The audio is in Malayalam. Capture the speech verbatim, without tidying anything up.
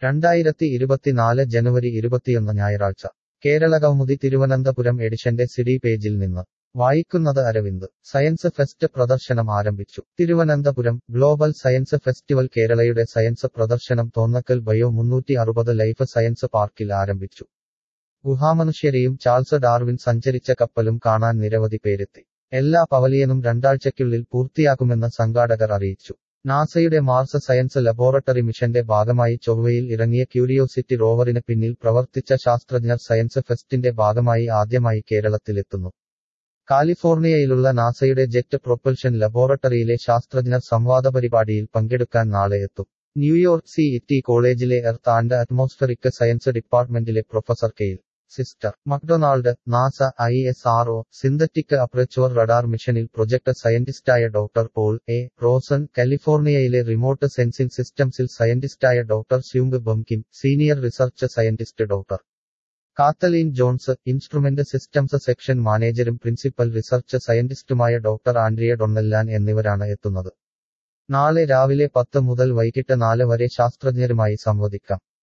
രണ്ടായിരത്തി ഇരുപത്തിനാല് ജനുവരി ഇരുപത്തിയൊന്ന് ഞായറാഴ്ച കേരളകൗമുദി തിരുവനന്തപുരം എഡിഷന്റെ സിഡി പേജിൽ നിന്ന് വായിക്കുന്നത് അരവിന്ദ്. സയൻസ് ഫെസ്റ്റ് പ്രദർശനം ആരംഭിച്ചു. തിരുവനന്തപുരം ഗ്ലോബൽ സയൻസ് ഫെസ്റ്റിവൽ കേരളയുടെ സയൻസ് പ്രദർശനം തോന്നക്കൽ ബയോ മുന്നൂറ്റി അറുപത് ലൈഫ് സയൻസ് പാർക്കിൽ ആരംഭിച്ചു. ഗുഹാമനുഷ്യരെയും ചാൾസ് ഡാർവിൻ സഞ്ചരിച്ച കപ്പലും കാണാൻ നിരവധി പേരെത്തി. എല്ലാ പവലിയനും രണ്ടാഴ്ചയ്ക്കുള്ളിൽ പൂർത്തിയാക്കുമെന്ന് സംഘാടകർ അറിയിച്ചു. നാസയുടെ മാർസ് സയൻസ് ലബോറട്ടറി മിഷന്റെ ഭാഗമായി ചൊവ്വയിൽ ഇറങ്ങിയ ക്യൂരിയോസിറ്റി റോവറിന് പിന്നിൽ പ്രവർത്തിച്ച ശാസ്ത്രജ്ഞർ സയൻസ് ഫെസ്റ്റിന്റെ ഭാഗമായി ആദ്യമായി കേരളത്തിലെത്തുന്നു. കാലിഫോർണിയയിലുള്ള നാസയുടെ ജെറ്റ് പ്രൊപ്പൽഷൻ ലബോറട്ടറിയിലെ ശാസ്ത്രജ്ഞർ സംവാദ പരിപാടിയിൽ പങ്കെടുക്കാൻ നാളെ എത്തും. ന്യൂയോർക്ക് സി ഇ ടി കോളേജിലെ എർത്ത് ആൻഡ് അറ്റ്മോസ്ഫറിക് സയൻസ് ഡിപ്പാർട്ട്മെന്റിലെ professor Kyle Sister McDonald, NASA I S R O synthetic aperture radar മിഷനിൽ പ്രൊജക്ട് സയന്റിസ്റ്റായ ഡോക്ടർ പോൾ എ റോസൺ, കാലിഫോർണിയയിലെ റിമോട്ട് സെൻസിംഗ് സിസ്റ്റംസിൽ സയന്റിസ്റ്റായ doctor Seung bum Kim, senior research scientist doctor Kathleen Jones, instrument systems section മാനേജരും പ്രിൻസിപ്പൽ റിസർച്ച് സയന്റിസ്റ്റുമായ ഡോക്ടർ ആൻഡ്രിയ ഡൊണ്ണല്ലാൻ എന്നിവരാണ് എത്തുന്നത്. നാളെ രാവിലെ പത്ത് മുതൽ വൈകിട്ട് നാല് വരെ ശാസ്ത്രജ്ഞരുമായി സംവദിക്കാം.